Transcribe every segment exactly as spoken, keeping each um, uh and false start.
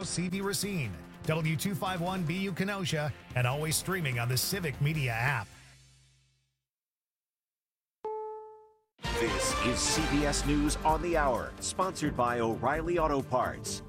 C V Racine, W two fifty-one B U Kenosha, and always streaming on the Civic Media app. This is C B S News on the Hour, sponsored by O'Reilly Auto Parts.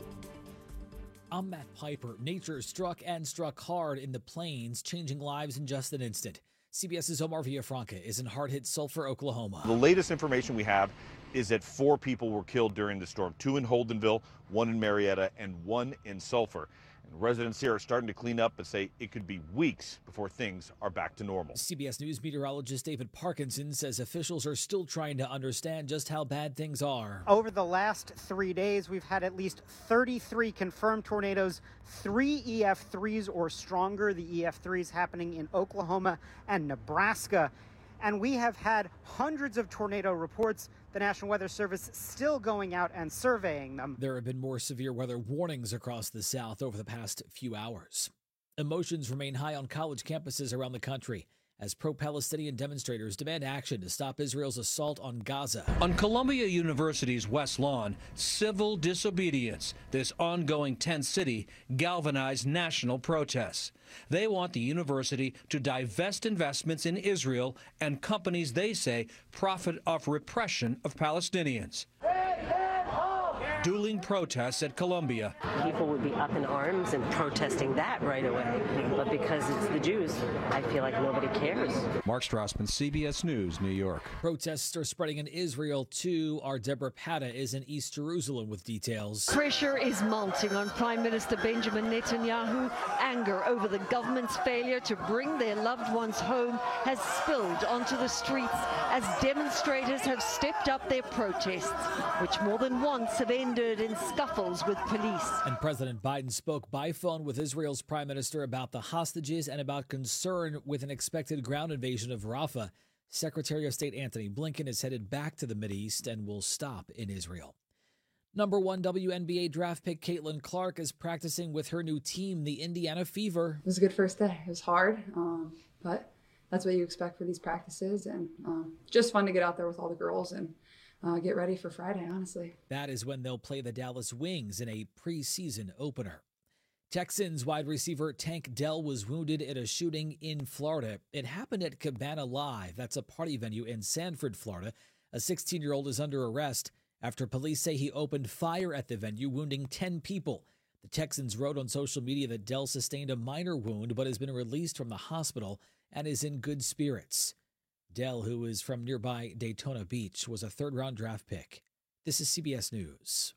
I'm Matt Piper. Nature struck and struck hard in the plains, changing lives in just an instant. CBS's Omar Villafranca is in hard-hit Sulphur, Oklahoma. The latest information we have is that four people were killed during the storm, two in Holdenville, one in Marietta, and one in Sulphur. And residents here are starting to clean up and say it could be weeks before things are back to normal. C B S News meteorologist David Parkinson says officials are still trying to understand just how bad things are. Over the last three days, we've had at least thirty-three confirmed tornadoes, three E F threes or stronger, the E F threes happening in Oklahoma and Nebraska. And we have had hundreds of tornado reports, the National Weather Service still going out and surveying them. There have been more severe weather warnings across the South over the past few hours. Emotions remain high on college campuses around the country as pro-Palestinian demonstrators demand action to stop Israel's assault on Gaza. On Columbia University's West Lawn, civil disobedience, this ongoing tent city, galvanized national protests. They want the university to divest investments in Israel and companies they say profit off repression of Palestinians. Dueling protests at Columbia. People would be up in arms and protesting that right away. But because it's the Jews, I feel like nobody cares. Mark Strassman, C B S News, New York. Protests are spreading in Israel, too. Our Deborah Pata is in East Jerusalem with details. Pressure is mounting on Prime Minister Benjamin Netanyahu. Anger over the government's failure to bring their loved ones home has spilled onto the streets as demonstrators have stepped up their protests, which more than once have ended in scuffles with police. And President Biden spoke by phone with Israel's prime minister about the hostages and about concern with an expected ground invasion of Rafah. Secretary of State Antony Blinken is headed back to the Mideast and will stop in Israel. Number one W N B A draft pick Caitlin Clark is practicing with her new team, the Indiana Fever. It was a good first day. It was hard, um, but that's what you expect for these practices, and um, just fun to get out there with all the girls and Uh, get ready for Friday, honestly. That is when they'll play the Dallas Wings in a preseason opener. Texans wide receiver Tank Dell was wounded in a shooting in Florida. It happened at Cabana Live. That's a party venue in Sanford, Florida. A sixteen-year-old is under arrest after police say he opened fire at the venue, wounding ten people. The Texans wrote on social media that Dell sustained a minor wound but has been released from the hospital and is in good spirits. Dell, who is from nearby Daytona Beach, was a third-round draft pick. This is C B S News.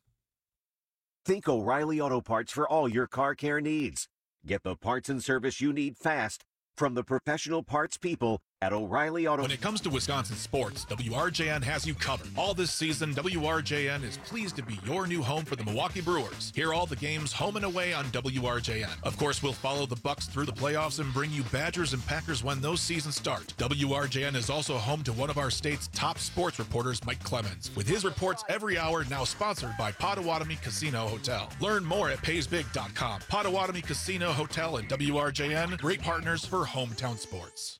Think O'Reilly Auto Parts for all your car care needs. Get the parts and service you need fast from the professional parts people at O'Reilly Auto. When it comes to Wisconsin sports, W R J N has you covered. All this season, W R J N is pleased to be your new home for the Milwaukee Brewers. Hear all the games home and away on W R J N. Of course, we'll follow the Bucks through the playoffs and bring you Badgers and Packers when those seasons start. W R J N is also home to one of our state's top sports reporters, Mike Clemens, with his reports every hour, now sponsored by Potawatomi Casino Hotel. Learn more at pays big dot com. Potawatomi Casino Hotel and W R J N, great partners for hometown sports.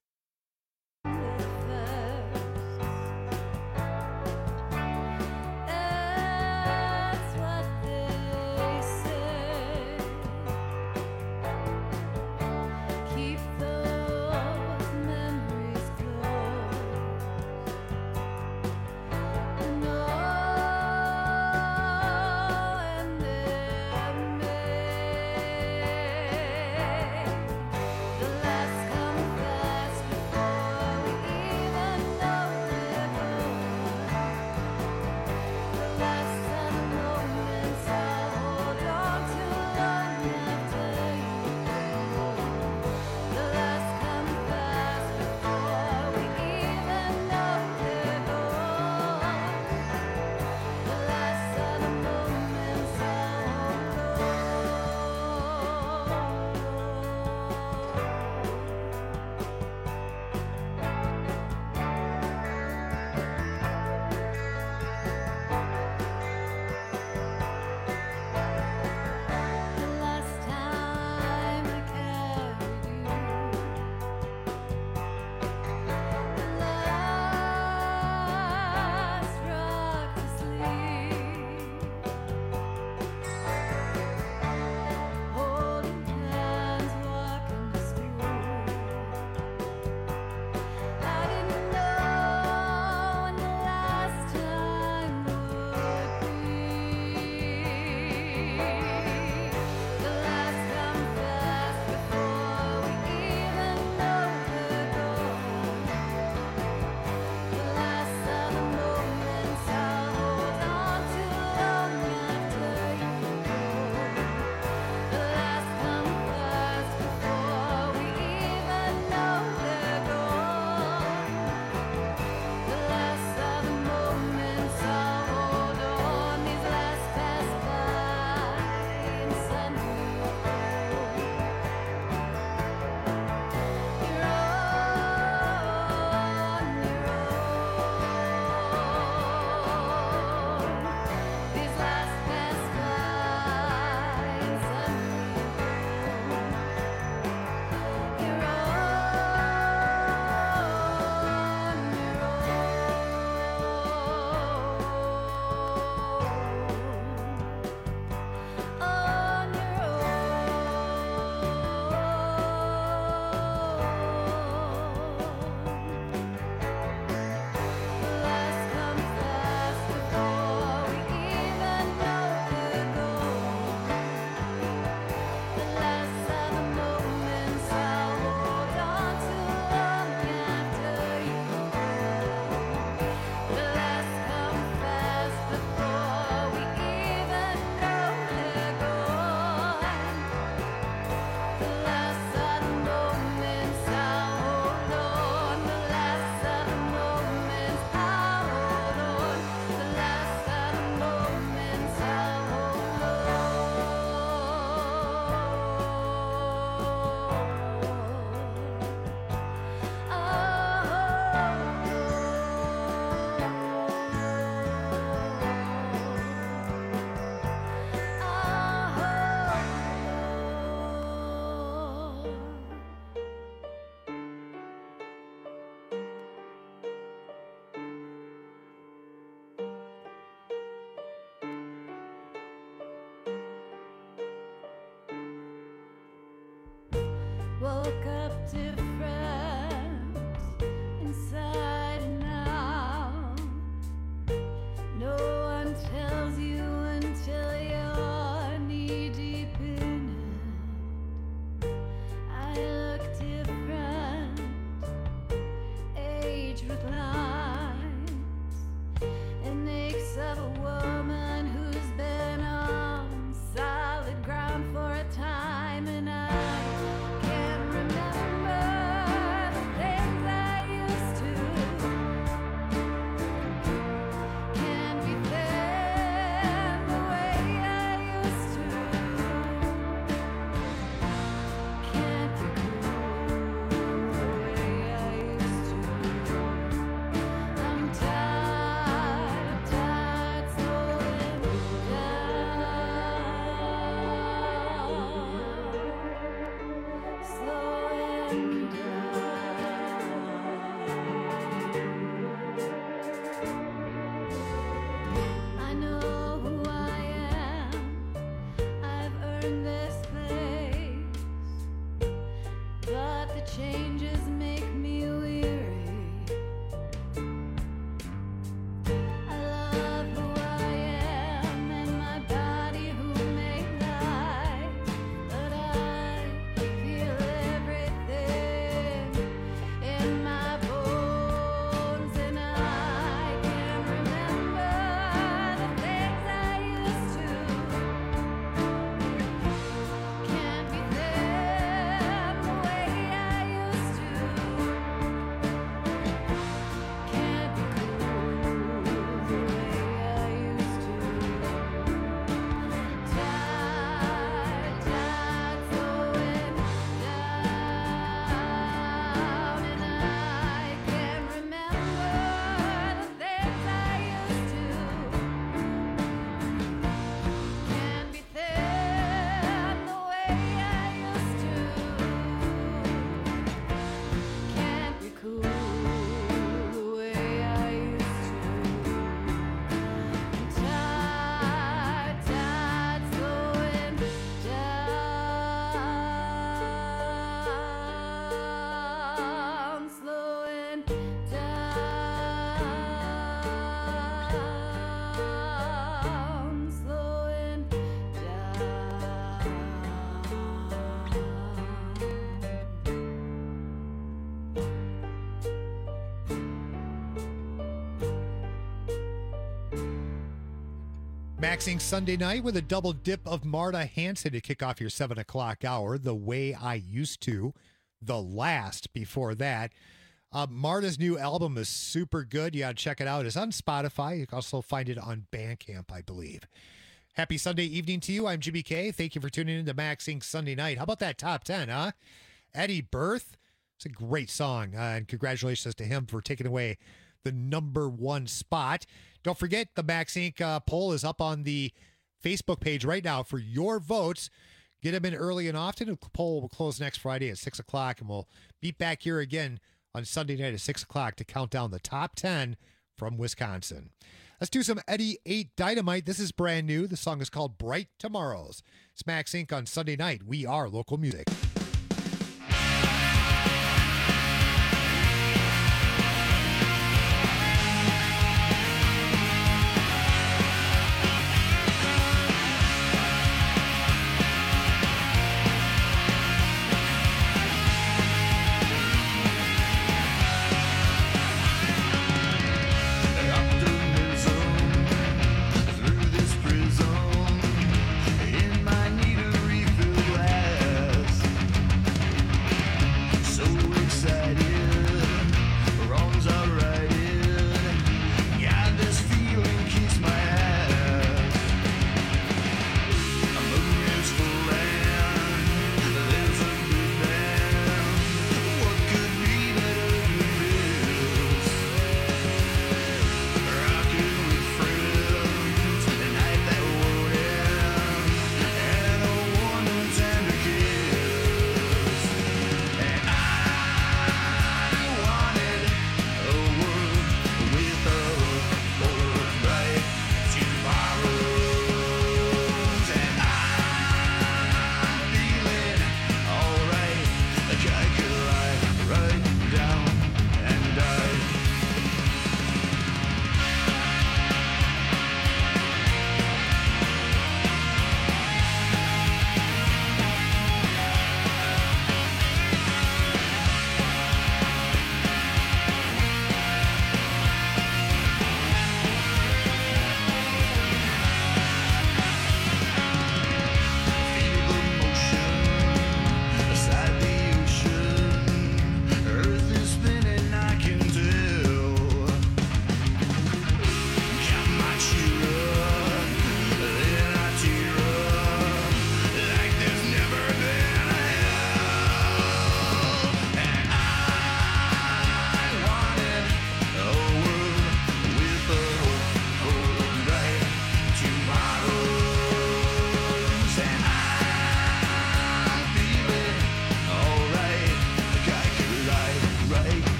woke up different inside and out. No one tells you until you're knee deep in it. I look different, age reclines, and makes of a woman who's been on solid ground for a time, and I can't remember the things I used to. Can't be thin the way I used to. Can't be cool the way I used to. I'm tired, tired, slowing down, slowing down. I know who I am. I've earned this place, but the changes make me weary. I love who I am and my body who made life, but I feel everything in my bones, and I can't remember the things I used to. Can't be thin the way I used to. Can't be cool the way I used to. Tired, tired, slowing down, and I can't remember the things I used to. Can't be thin the way I used to. Can't be cool the way I used to. Tired, tired, slowing down, slowing down, slowing Maxing Sunday night with a double dip of Marta Hanson to kick off your seven o'clock hour. The Way I Used To, the last before that. Uh, Marta's new album is super good. You got to check it out. It's on Spotify. You can also find it on Bandcamp, I believe. Happy Sunday evening to you. I'm Jimmy K. Thank you for tuning in to Maxing Sunday night. How about that top ten, huh? Eddie Berth. It's a great song. Uh, and congratulations to him for taking away the number one spot. Don't forget, the Max Incorporated uh, poll is up on the Facebook page right now for your votes. Get them in early and often. The poll will close next Friday at six o'clock, and we'll be back here again on Sunday night at six o'clock to count down the top ten from Wisconsin. Let's do some Eddie eight Dynamite. This is brand new. The song is called Bright Tomorrows. It's Max Incorporated on Sunday night. We are local music. Through this prison, in my needle refill glass.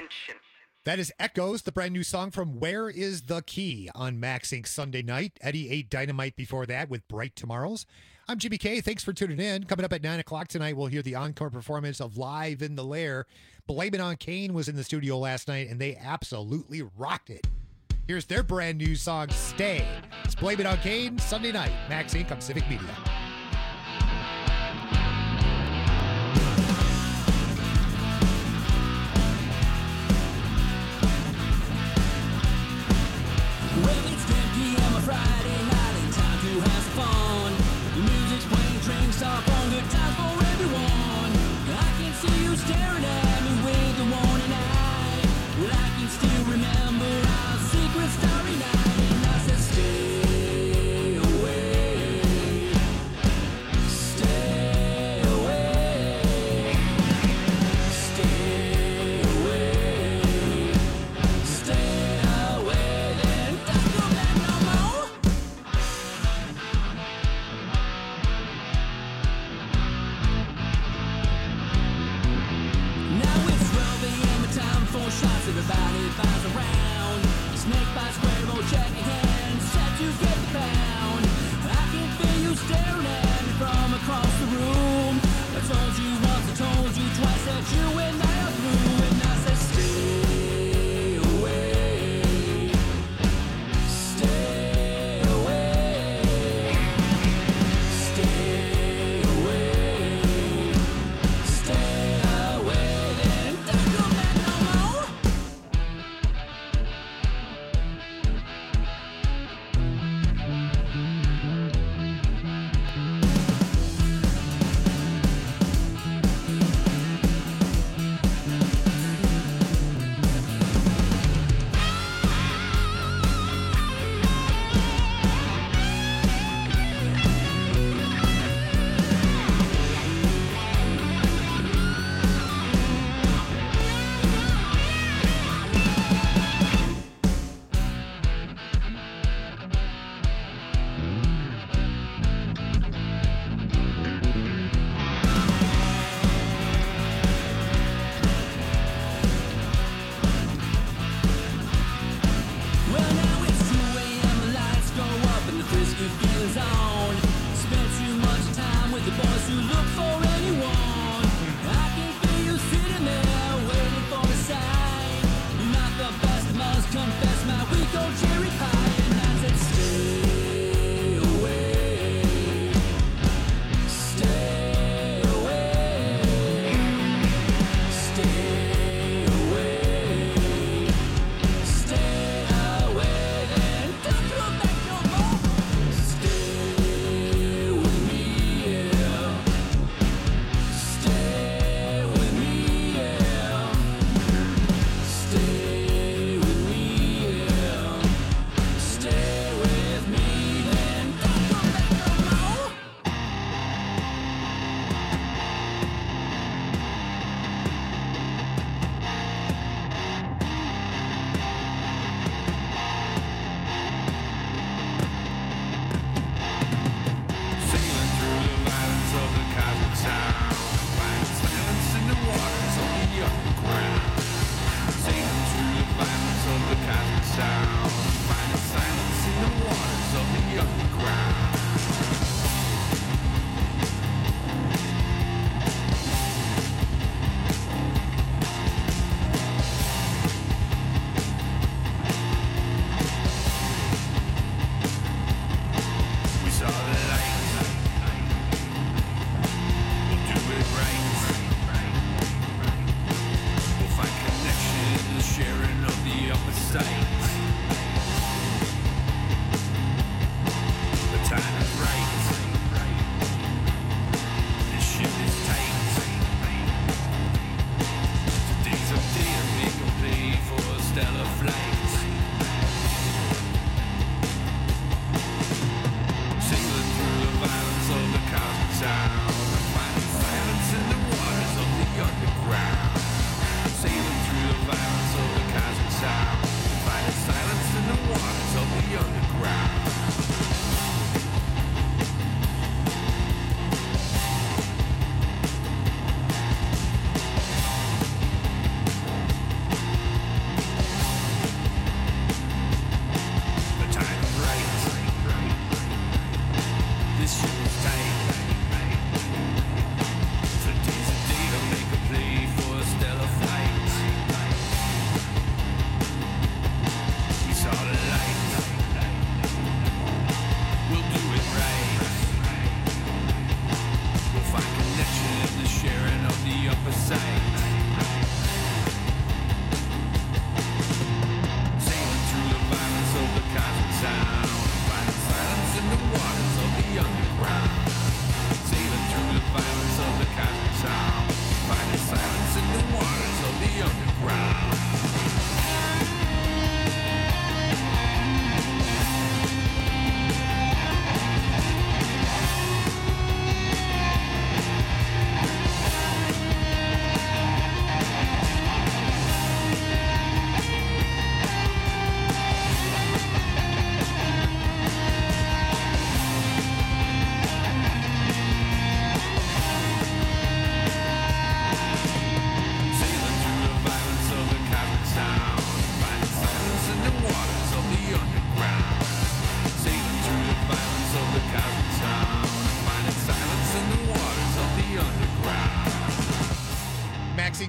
attention. That is Echoes, the brand new song from Where is the Key on Max Inc Sunday night. Eddie ate Dynamite before that with Bright Tomorrows. I'm Jimmy K. Thanks for tuning in. Coming up at nine o'clock tonight, we'll hear the encore performance of Live in the Lair. Blame It on Kane was in the studio last night, and they absolutely rocked it. Here's their brand new song, Stay. It's Blame It on Kane, Sunday night. Max Inc on Civic Media. Well, it's ten p.m. on Friday night and time to have some fun. The music's playing, drinks are on, good times for everyone. I can see you staring at me with the warning eye. Well, I can still remember our secret starry night, and I said, stay away, stay away, stay away, stay away, then don't come back no more. Now it's twelve a.m. and time for shots. Everybody buys around. Snake by square, roll, check your hand. Set to get the pound. I can feel you staring at me from across the room. I told you once, I told you twice that you and I are through. And I said, stay away, stay away, stay away, stay away, then don't come back no more.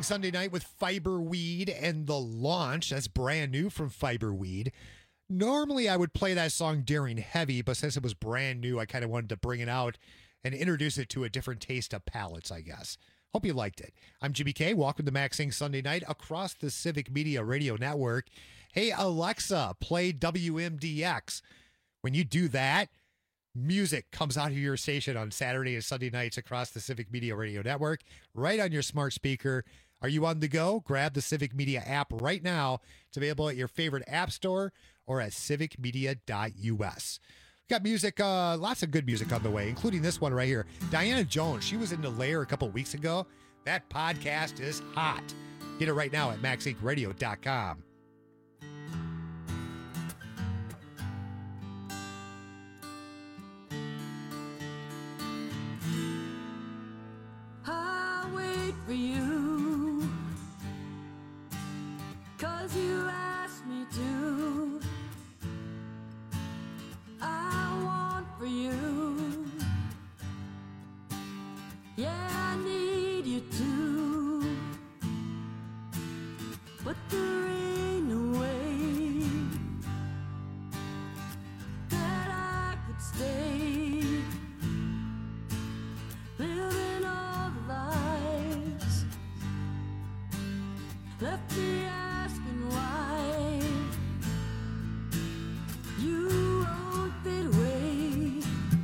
Sunday Night with Fiberweed and The Launch. That's brand new from Fiberweed. Normally, I would play that song during Heavy, but since it was brand new, I kind of wanted to bring it out and introduce it to a different taste of palates, I guess. Hope you liked it. I'm Jimmy K. Welcome to Max Inc Sunday Night across the Civic Media Radio Network. Hey, Alexa, play W M D X. When you do that, music comes out of your station on Saturday and Sunday nights across the Civic Media Radio Network, right on your smart speaker. Are you on the go? Grab the Civic Media app right now. It's available at your favorite app store or at civic media dot U S. We got music, uh, lots of good music on the way, including this one right here. Diana Jones, she was in The Lair a couple weeks ago. That podcast is hot. Get it right now at max inc radio dot com. I'll wait for you, 'cause you asked me to. I want for you, yeah, I need you to, but there ain't no way that I could stay living all the lives left me asking why you won't fade away,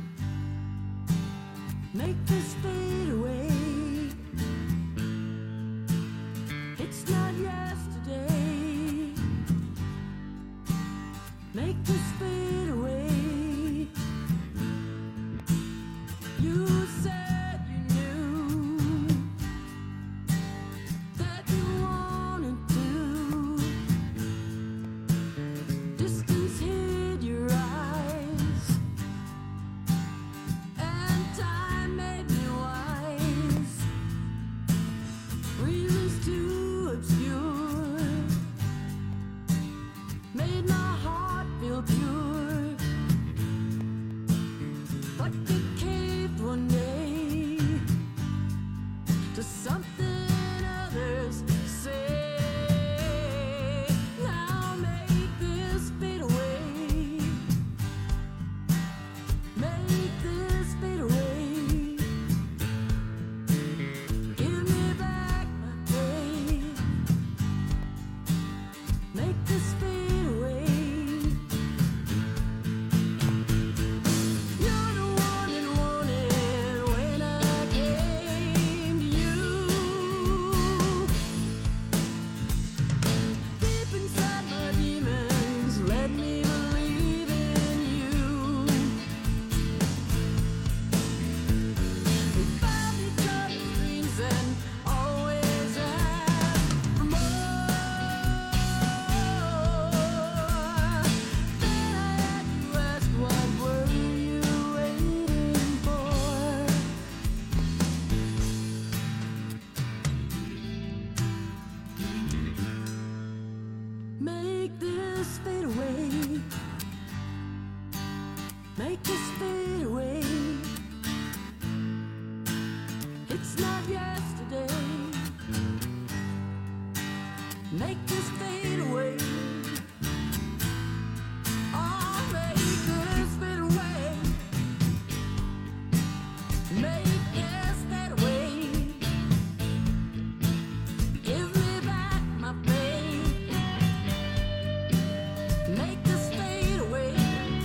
make this fade away. It's not yesterday, make this fade away. You said you knew that you wanted to. Distance hid your eyes, and time made me wise. Reasons too obscure made my heart feel pure, but you caved one day to something others say. Now make this fade away, make this fade away. Give me back my faith, make this fade away. You're the one that wanted when I came to you. Deep inside my demons, let me believe in you. We found each other's dreams and always asked for more. Then I had to ask, what were you waiting for? Make this fade away, make this fade away. It's not yesterday, make this fade away. Oh, make this fade away, make this fade away. Give me back my faith, make this fade away.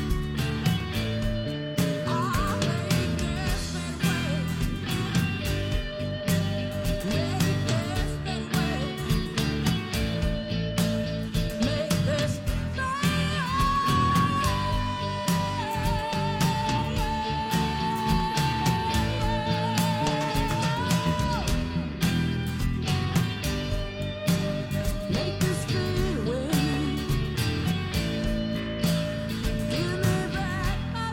Oh, make this fade away, make this fade away, make this make this fade away. Give me back my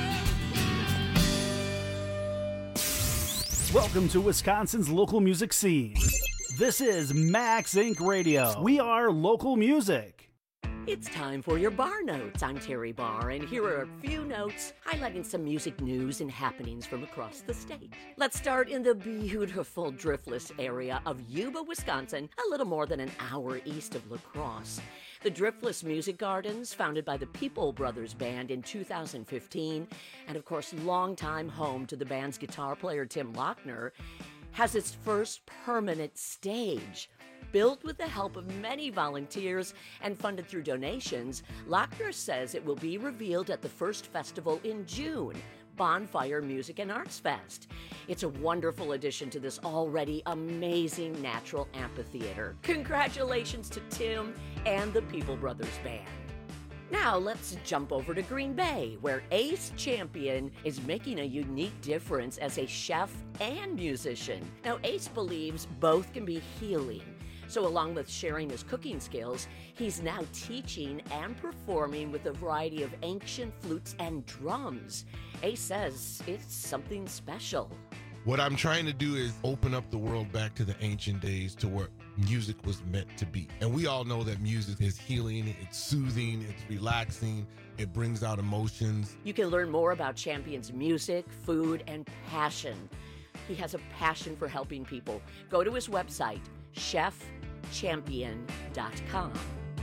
faith. Welcome to Wisconsin's local music scene. This is Max Inc Radio. We are local music. It's time for your Bar Notes. I'm Terry Barr, and here are a few notes highlighting some music news and happenings from across the state. Let's start in the beautiful Driftless area of Yuba, Wisconsin, a little more than an hour east of La Crosse. The Driftless Music Gardens, founded by the People Brothers Band in two thousand fifteen, and of course, longtime home to the band's guitar player Tim Lochner, has its first permanent stage. Built with the help of many volunteers and funded through donations, Lochner says it will be revealed at the first festival in June, Bonfire Music and Arts Fest. It's a wonderful addition to this already amazing natural amphitheater. Congratulations to Tim and the People Brothers Band. Now let's jump over to Green Bay, where Ace Champion is making a unique difference as a chef and musician. Now, Ace believes both can be healing. So along with sharing his cooking skills, he's now teaching and performing with a variety of ancient flutes and drums. Ace says it's something special. What I'm trying to do is open up the world back to the ancient days, to where music was meant to be. And we all know that music is healing, it's soothing, it's relaxing, it brings out emotions. You can learn more about Champion's music, food, and passion. He has a passion for helping people. Go to his website, chef champion dot com.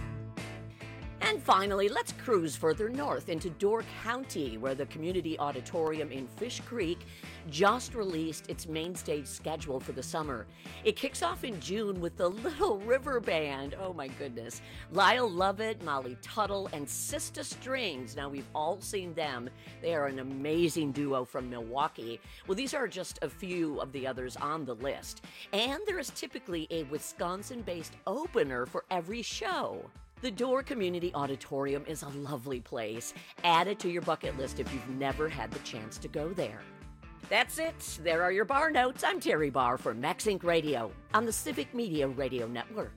And finally, let's cruise further north into Door County, where the Community Auditorium in Fish Creek just released its main stage schedule for the summer. It kicks off in June with the Little River Band. Oh my goodness. Lyle Lovett, Molly Tuttle, and Sista Strings. Now, we've all seen them. They are an amazing duo from Milwaukee. Well, these are just a few of the others on the list. And there is typically a Wisconsin-based opener for every show. The Door Community Auditorium is a lovely place. Add it to your bucket list if you've never had the chance to go there. That's it. There are your Bar Notes. I'm Terry Barr for MaxInc Radio on the Civic Media Radio Network.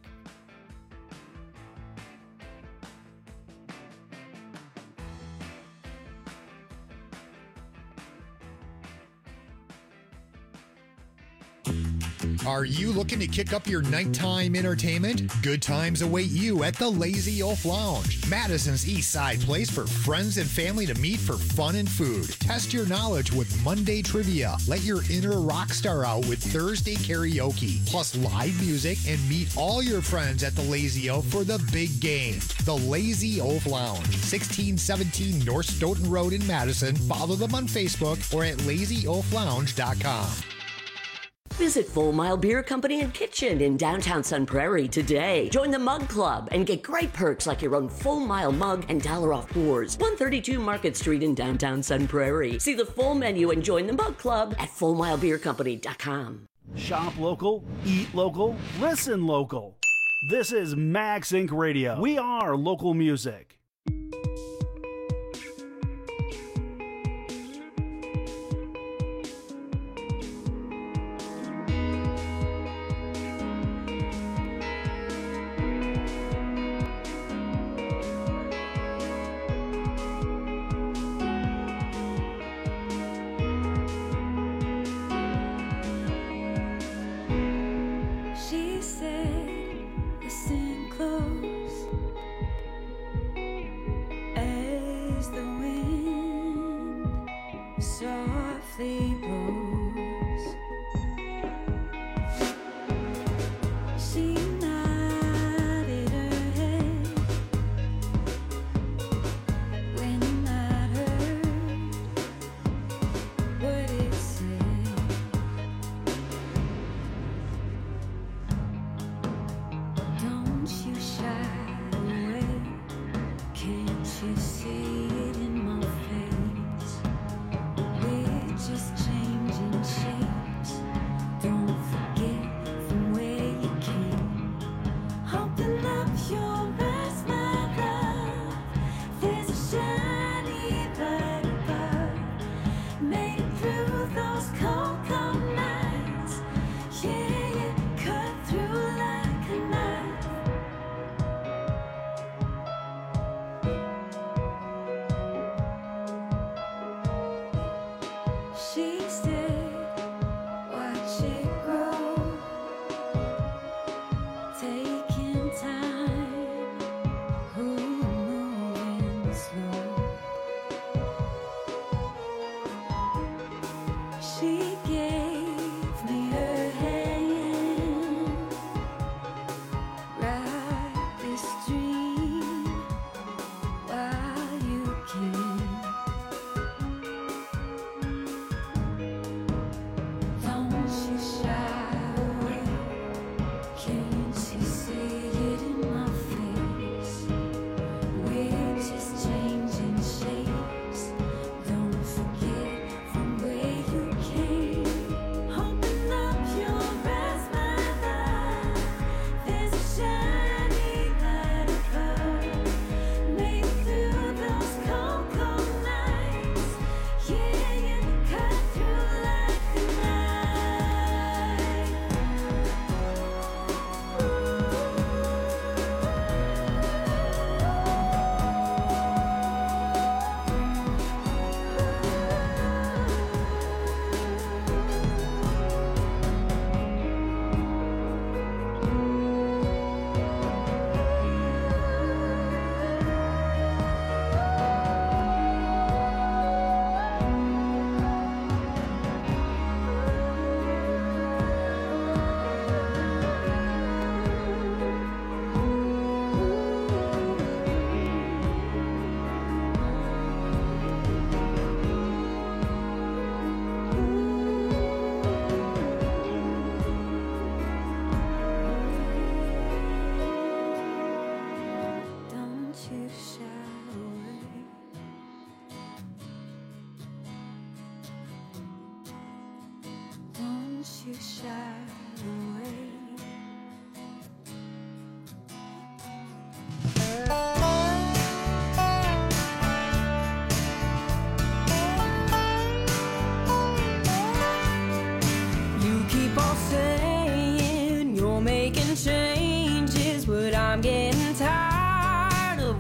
Are you looking to kick up your nighttime entertainment? Good times await you at the Lazy Oaf Lounge, Madison's East Side place for friends and family to meet for fun and food. Test your knowledge with Monday trivia. Let your inner rock star out with Thursday karaoke, plus live music, and meet all your friends at the Lazy Oaf for the big game. The Lazy Oaf Lounge, sixteen seventeen North Stoughton Road in Madison. Follow them on Facebook or at lazy oaf lounge dot com. Visit Full Mile Beer Company and Kitchen in downtown Sun Prairie today. Join the Mug Club and get great perks like your own Full Mile mug and dollar off pours. one thirty-two Market Street in downtown Sun Prairie. See the full menu and join the Mug Club at full mile beer company dot com. Shop local, eat local, listen local. This is MaxInc Radio. We are local music. She said, listen close.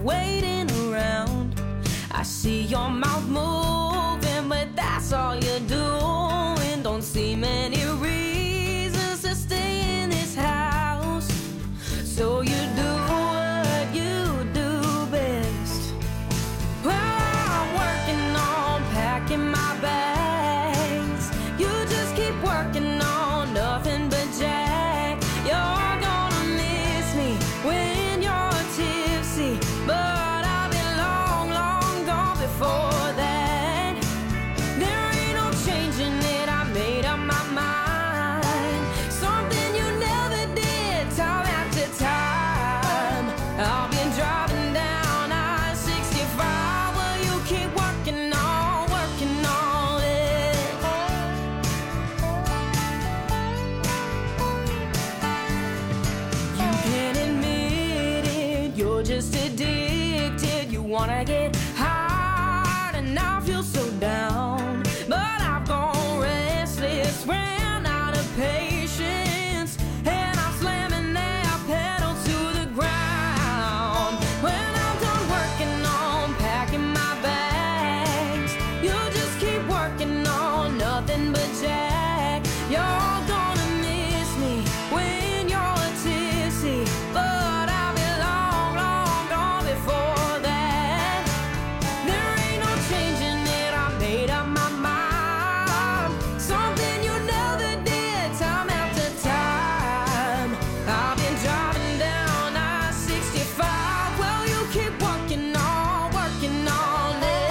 waiting around. I see your mouth moving, but that's all you're doing. Don't see many reasons to stay in this house, so you do what you do best. Well, I'm working on packing my bags. You just keep working on nothing but jack. You're gonna miss me when you're tipsy, but I'll be long, long gone before that. There ain't no changing it, I made up my mind. Something you never did, time after time. I've been driving down I sixty-five, well, you keep working on, working on it. You can't admit it, you're just addicted. You wanna get high, and I feel so down. But I've gone restless, ran out of patience, and I'm slamming that pedal to the ground. When I'm done working on packing my bags, you just keep working on nothing but jack. You're gonna miss me when you're tipsy, but I'll be long, long gone before that. There ain't no changing it, I made up my mind. Something you never did, time after time. I've been driving down I sixty-five, well, you keep working on, working on it.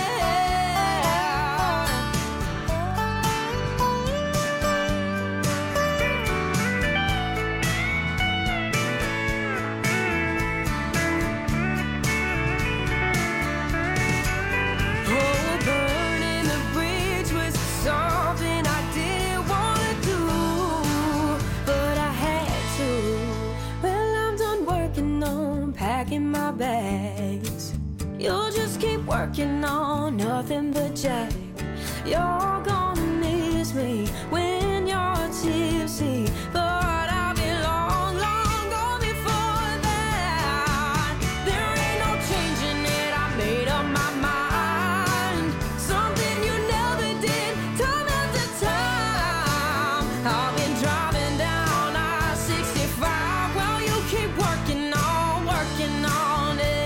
Oh, burning the bridge was something I didn't wanna do, but I had to. Well, I'm done working on packing my bags. You'll just keep working on nothing but jack. You're gonna miss me when you're tipsy, but I'll be long, long gone before that. There ain't no changing it, I made up my mind. Something you never did, time after time. I've been driving down I sixty-five, well, you keep working on, working on it.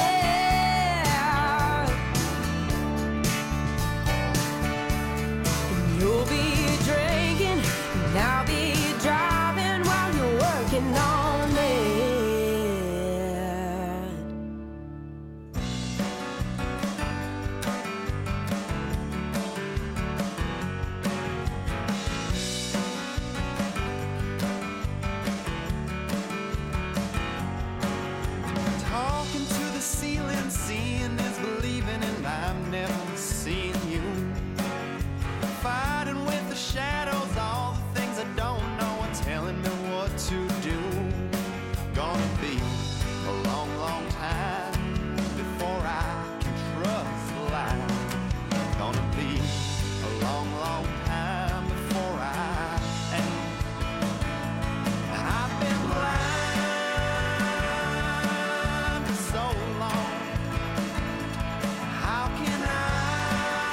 You'll be drinking, and I'll be driving while you're working on it. Talking to the ceiling, seeing is believing, and I've never seen you. Fighting with the shadows, all the things I don't know, and telling me what to do. Gonna be a long, long time before I can trust life. Gonna be a long, long time before I am. I've been blind for so long. How can I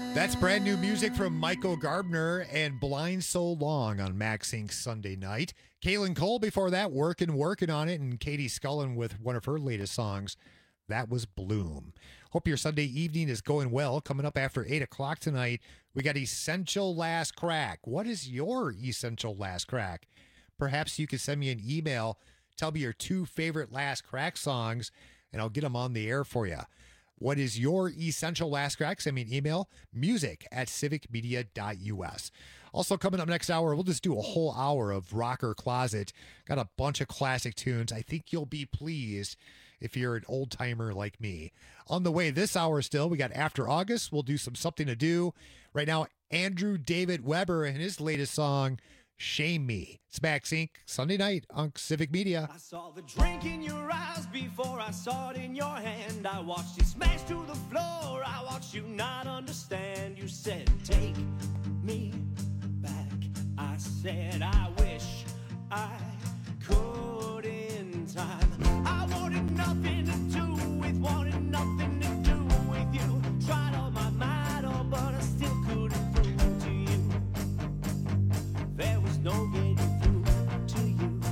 That's brand new music from Michael Gardner and Blind So Long on Max Inc Sunday night. Kaylin Cole before that, working, working on it, and Katie Scullen with one of her latest songs. That was Bloom. Hope your Sunday evening is going well. Coming up after eight o'clock tonight, we got Essential Last Crack. What is your Essential Last Crack? Perhaps you could send me an email. Tell me your two favorite Last Crack songs, and I'll get them on the air for you. What is your Essential Last Crack? Send me an email, music at civic media dot u s. Also coming up next hour, we'll just do a whole hour of Rocker Closet. Got a bunch of classic tunes. I think you'll be pleased if you're an old timer like me. On the way this hour still, we got After August. We'll do some Something to Do. Right now, Andrew David Weber and his latest song, Shame Me. It's Max Inc Sunday night on Civic Media. I saw the drink in your eyes before I saw it in your hand. I watched you smash to the floor. I watched you not understand. You said, take me back. I said, I wish I could in time. I wanted nothing to do with, wanted nothing to do with you. Tried all my might, oh, but I still couldn't prove to you there was no getting through to you.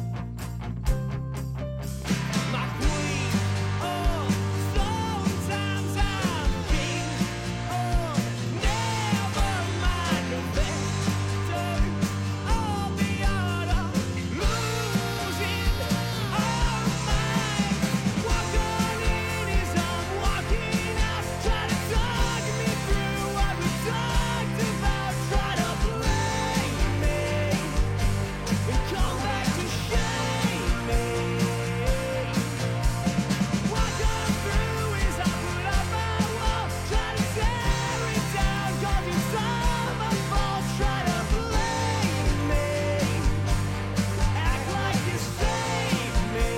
My queen, oh, sometimes I'm king. Oh, never mind the victor. Oh, the art of losing all mine. Walk on in as I'm walking out. Try to talk me through what we talked about. Try to blame me and come back to shame me. Walk on through as I put up my wall. Try to tear it down, 'cause it's all my fault. Try to blame me, act like you saved me.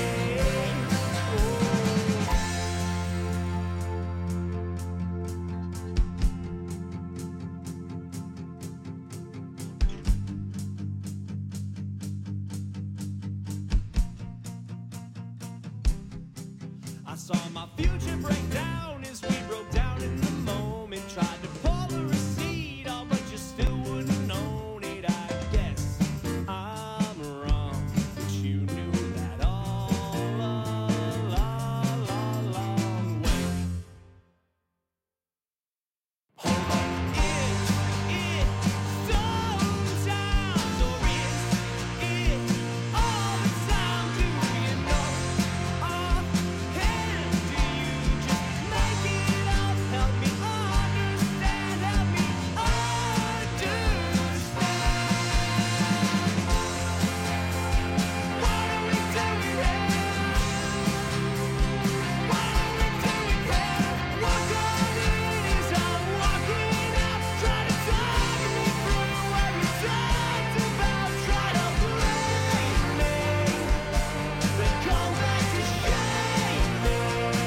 I saw my future break down as we broke down in the moment. Tried to pull the receipt off, but you still wouldn't own it. I guess I'm wrong, but you knew that all along, long way. Is it sometimes, or is it all the time? Do you know offhand? Do you just make it up? Help me understand, help me understand. What are we doing here? What are we doing here? Walk on in as I'm walking out. Try to talk me through what we talked about. Try to blame me, then come back to shame me.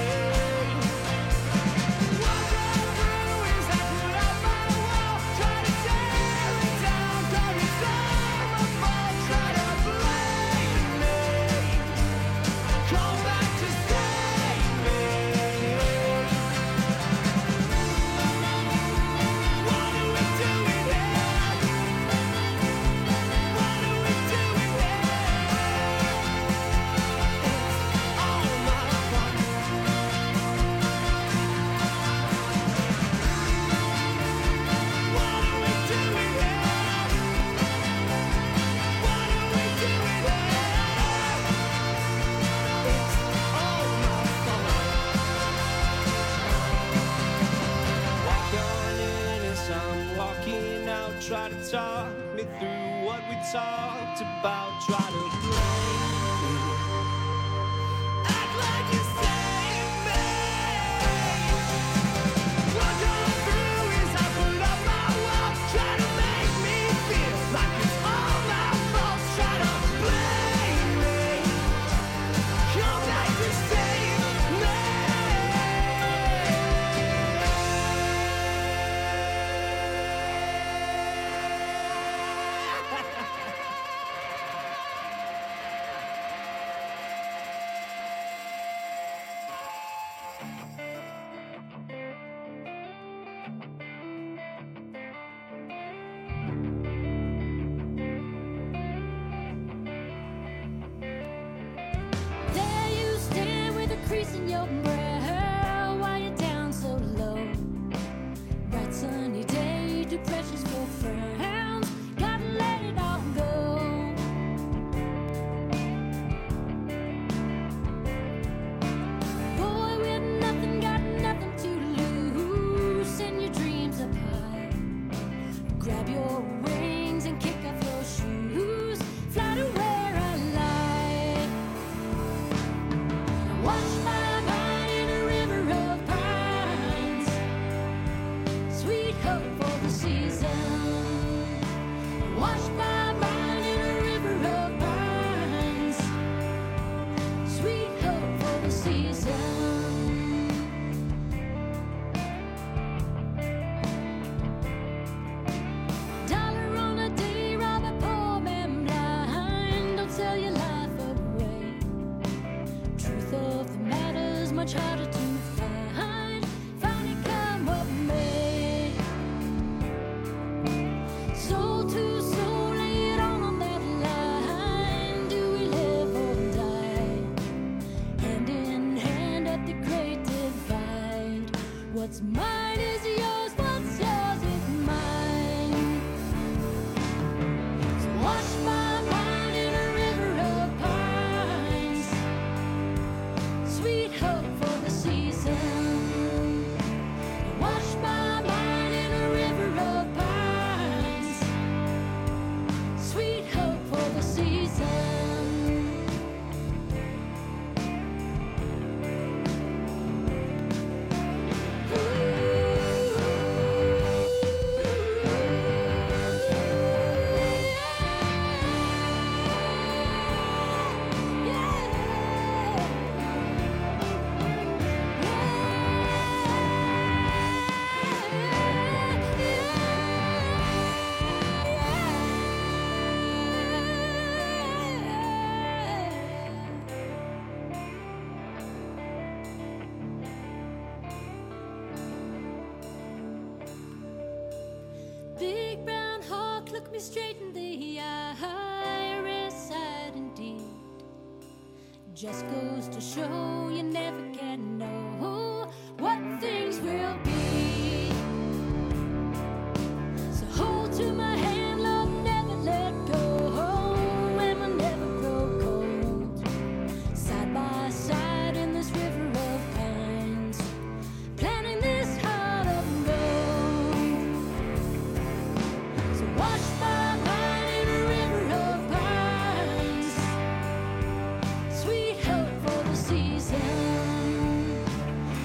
Walk on through as I put up my wall. Try to tear it down, 'cause it's all my fault. Try to blame me, come back to save me. What are we doing here? What are we doing here? It's all my fault. What are we doing here? What are we doing here? It's all my fault. Walk on in as I'm walking out. Try to talk me through what we talked about. Try to blame me, act like you saved me. Walk on through as I put up my wall. Try to make me feel like it's all my fault. Try to blame me, come back to save me. open brow. Why you down so low? Bright sunny day, too precious for frowns. Gotta let it all go. Boy with nothing, got nothing to lose. Send your dreams up high. Grab your wings and kick off your shoes. Fly to where I lie. Watch my mind in a river of pines. Sweet hope for the season. Watch my mind in a river of pines. Sweet hope for the season. Dollar on a day, rob a poor man blind. Don't sell your life away. Truth of the matter's much harder to find. Find it come what may. Soul to soul, lay it all on that line. Do we live or die? Hand in hand at the great divide. What's mine is yours, what's yours is mine. So wash my mind in a river of pines. Sweet hope for the season. Wash my mind in a river of pines. Sweet hope for the season. Big brown hawk, look me straight in the eye. Rest side indeed. Just goes to show you never can know what things will be. So hold to my hand, love, never let go. And we'll never grow cold. Side by side in this river of pines. Planting this heart of gold. So wash my mind in a river of pines. Sweet hope for the season.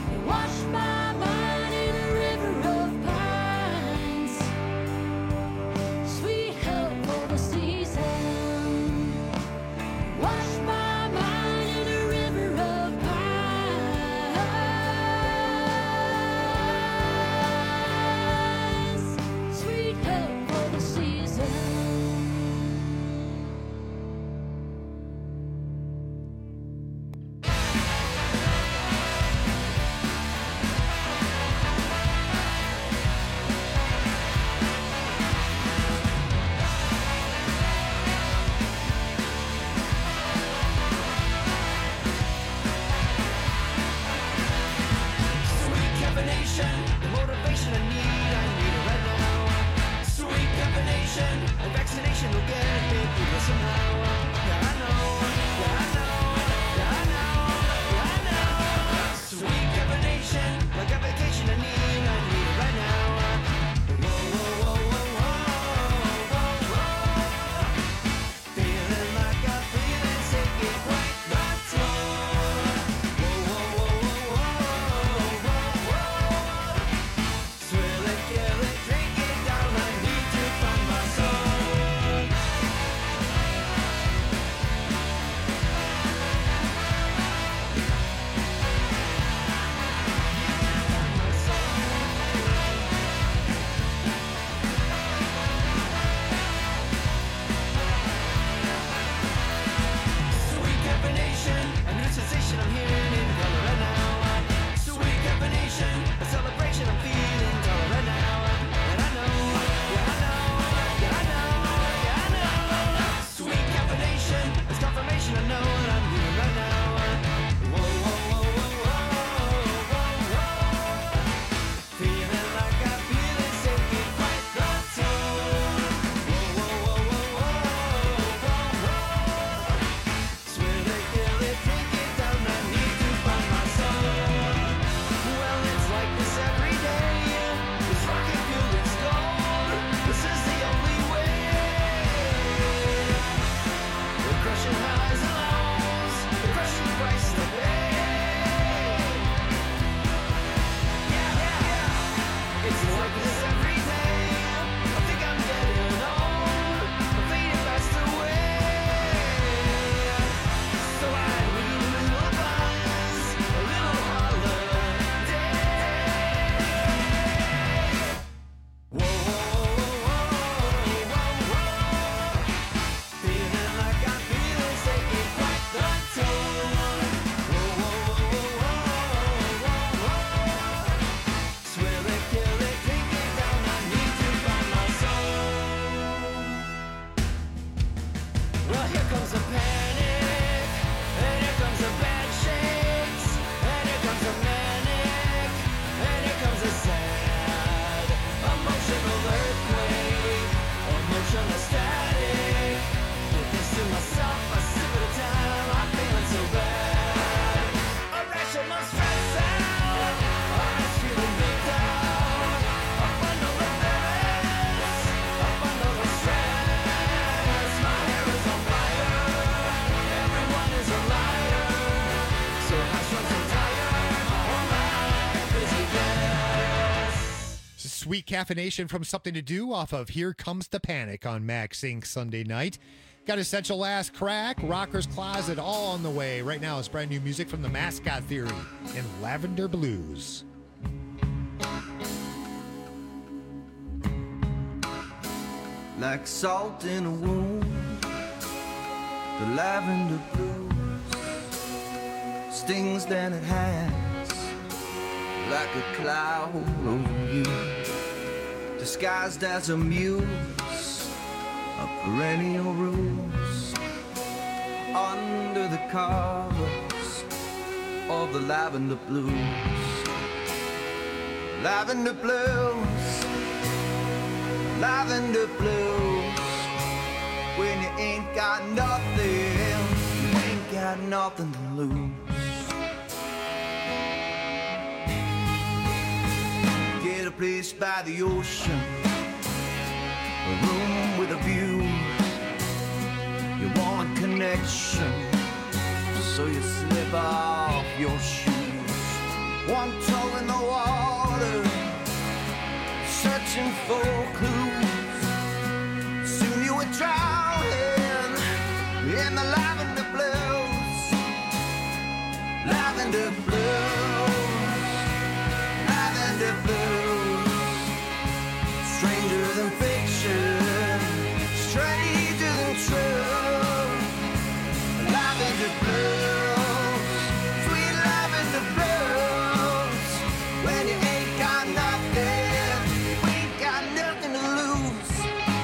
Well, here comes the panic, and here comes the bad shakes, and here comes the manic, and here comes the sad, emotional earthquake, emotional static. Put this to myself a sip at a time. I'm feeling so bad. Irrational stress out. I'm just feeling big down. A bundle of nerves, a bundle of stress. My hair is on fire. Everyone is a liar. So hush, I'm so tired. Oh my busy guess. Sweet caffeination from Something to Do off of Here Comes the Panic on Max Incorporated. Sunday night. Got Essential Last Crack, Rocker's Closet, all on the way. Right now, it's brand new music from the Mascot Theory and Lavender Blues. Like salt in a wound, the lavender blues stings than it has, like a cloud over you, disguised as a muse of perennial ruse, under the covers of the lavender blues. Lavender blues, lavender blues. When you ain't got nothing, you ain't got nothing to lose. Get a place by the ocean, a room with a view. You want a connection, so you slip off your shoes. One toe in the water, searching for clues. Soon you were drowning in the lavender blues. Lavender blues, lavender blues. Stranger than fiction, stranger than true. Lavender blues, sweet lavender blues. When you ain't got nothing, you ain't got nothing to lose.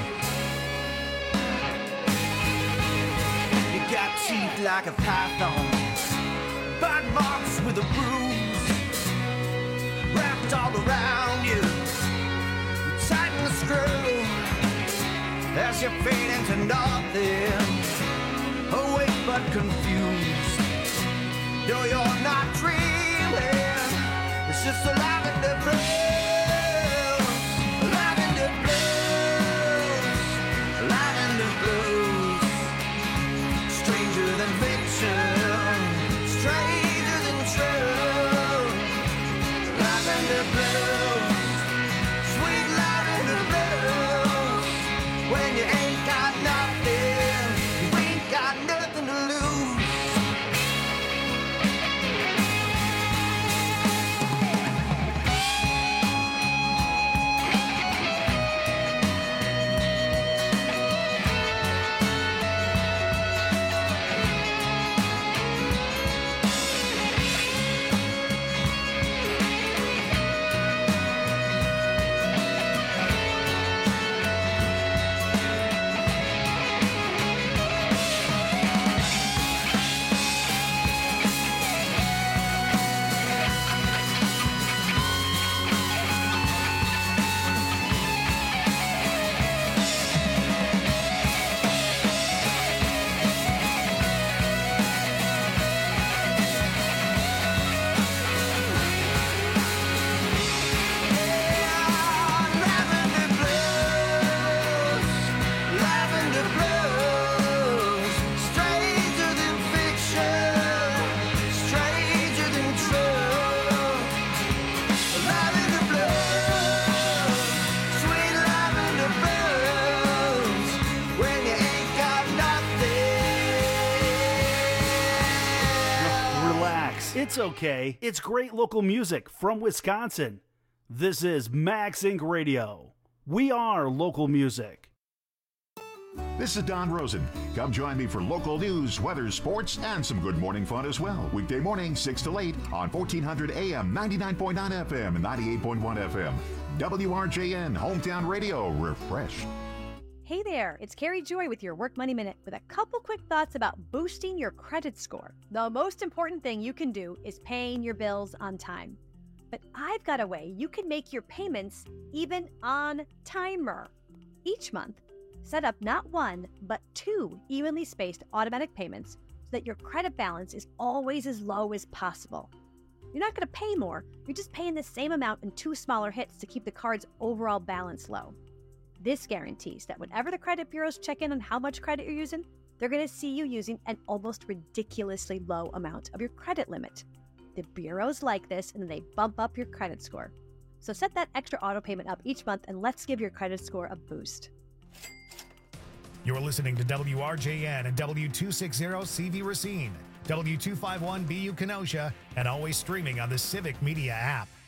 You got teeth like a python, bite marks with a bruise, wrapped all around you. Tighten the screw as you fade into nothing, awake but confused. No, you're not dreaming, it's just a lavender blues, lavender blues, lavender blues. Stranger than fiction, stranger than true. Lavender blues, sweet lavender blues. When you ain't got nothing, you ain't got nothing to lose. It's okay. It's great local music from Wisconsin. This is Max Incorporated. Radio. We are local music. This is Don Rosen. Come join me for local news, weather, sports, and some good morning fun as well. Weekday morning, six to eight on fourteen hundred A M, ninety-nine point nine F M, and ninety-eight point one F M. W R J N, Hometown Radio, refreshed. Hey there, it's Carrie Joy with your Work Money Minute with a couple quick thoughts about boosting your credit score. The most important thing you can do is paying your bills on time. But I've got a way you can make your payments even on timer. Each month, set up not one, but two evenly spaced automatic payments so that your credit balance is always as low as possible. You're not going to pay more, you're just paying the same amount in two smaller hits to keep the card's overall balance low. This guarantees that whenever the credit bureaus check in on how much credit you're using, they're going to see you using an almost ridiculously low amount of your credit limit. The bureaus like this, and then they bump up your credit score. So set that extra auto payment up each month, and let's give your credit score a boost. You're listening to W R J N and W two sixty C V Racine, W two fifty-one B U Kenosha, and always streaming on the Civic Media app.